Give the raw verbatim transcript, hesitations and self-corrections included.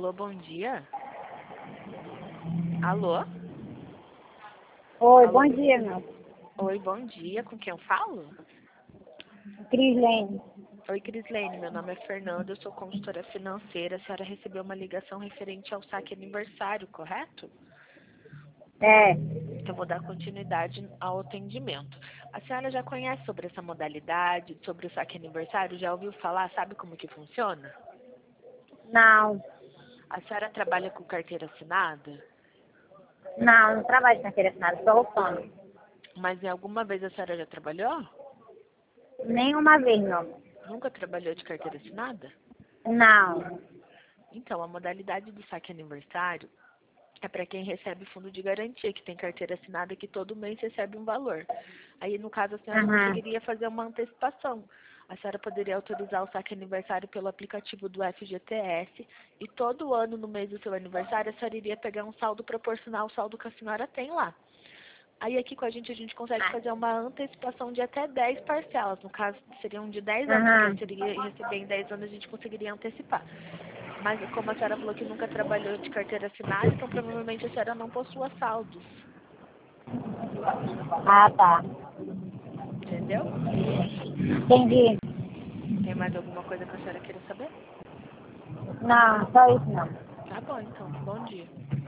Alô, bom dia. Alô? Oi, Alô? bom dia, meu. Oi, bom dia. Com quem eu falo? Crislene. Oi, Crislene. Meu nome é Fernanda, eu sou consultora financeira. A senhora recebeu uma ligação referente ao saque aniversário, correto? É, Então, eu vou dar continuidade ao atendimento. A senhora já conhece sobre essa modalidade, sobre o saque aniversário? Já ouviu falar? Sabe como que funciona? não, A senhora trabalha com carteira assinada? não, não trabalho com carteira assinada, sou autônomo. Mas em alguma vez a senhora já trabalhou? Nenhuma vez, não. Nunca trabalhou de carteira assinada? Não. Então, a modalidade do saque aniversário é para quem recebe fundo de garantia, que tem carteira assinada que todo mês recebe um valor. Aí, no caso, a senhora Uhum. conseguiria fazer uma antecipação. A senhora poderia autorizar o saque aniversário pelo aplicativo do F G T S e todo ano, no mês do seu aniversário, a senhora iria pegar um saldo proporcional ao saldo que a senhora tem lá. Aí aqui com a gente a gente consegue fazer uma antecipação de até dez parcelas. No caso, seriam de dez anos, que a Uhum. senhora iria receber em dez anos, a gente conseguiria antecipar. Mas como a senhora falou que nunca trabalhou de carteira assinada, então provavelmente a senhora não possua saldos. Ah, tá. Entendeu? Entendi. Tem mais alguma coisa que a senhora queira saber? Não, só isso não. Tá bom, então. Bom dia.